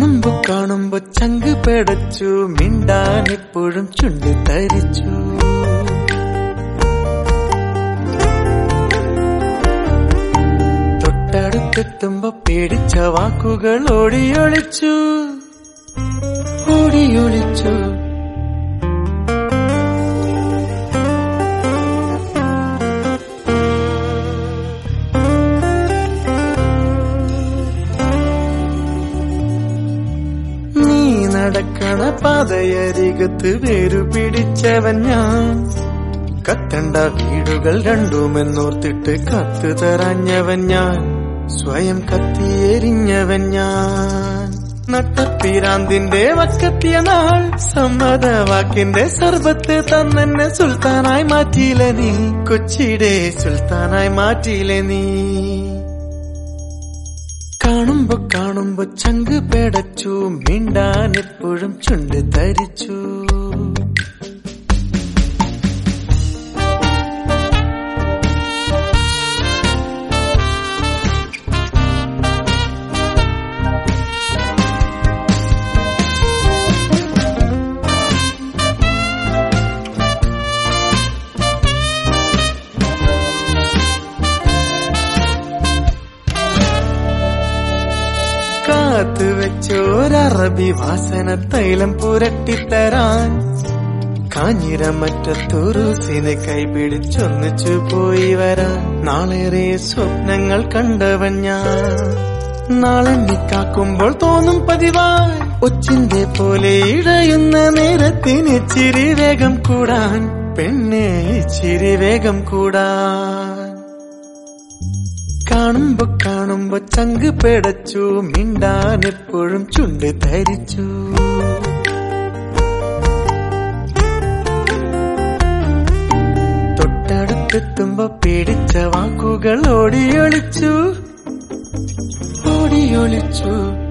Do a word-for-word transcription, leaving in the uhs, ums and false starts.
കാണുമ്പോ കാണുമ്പോ ചങ്ക് പെടച്ചു, മിണ്ടാൻ എപ്പോഴും ചുണ്ട് തരിച്ചു. തൊട്ടടുത്തെത്തുമ്പോ പേടിച്ച വാക്കുകൾ ഓടിയൊളിച്ചു, ഓടിയൊളിച്ചു. നടക്കണ പാതയരികത്ത് വേരു പിടിച്ചവൻ ഞാൻ, കത്തണ്ട വീടുകൾ രണ്ടുമെന്നോർത്തിട്ട് കത്ത് തറഞ്ഞവൻ ഞാൻ, സ്വയം കത്തിയെരിഞ്ഞവൻ ഞാൻ. നട്ടപ്പിരാന്തിന്റെ വക്കത്തിയ നാൾ സമ്മതവാക്കിന്റെ സർബത്ത് തന്നെ സുൽത്താനായി മാറ്റിയില്ലേ നീ, കൊച്ചിയുടെ സുൽത്താനായി മാറ്റിയില്ലേ നീ. കാണുമ്പോ കാണുമ്പോ ചങ്ക് പെടച്ചു, മിണ്ടാൻ എപ്പോഴും ചുണ്ട് തരിച്ചു. കാത്തു വെച്ചോരറബി വാസന തൈലം പുരട്ടിത്തരാൻ, കാഞ്ഞിരമറ്റത്തുറുസിനെ കൈപിടിച്ചൊന്നിച്ചു പോയി വരാൻ. നാളേറെ സ്വപ്നങ്ങൾ കണ്ടവൻ ഞാൻ, നാളെണ്ണിക്കാക്കുമ്പോൾ തോന്നും പതിവായി ഒച്ചിന്റെ പോലെ ഇഴയുന്ന നേരത്തിന് ചിരി വേഗം കൂടാൻ, പെണ്ണെ ചിരി വേഗം കൂടാൻ. കാണുമ്പോ കാണുമ്പോ ചങ്ക് പെടച്ചു, മിണ്ടാൻ എപ്പോഴും ചുണ്ട് ധരിച്ചു. തൊട്ടടുത്തെത്തുമ്പോ പേടിച്ച വാക്കുകൾ ഓടിയൊളിച്ചു, ഓടിയൊളിച്ചു.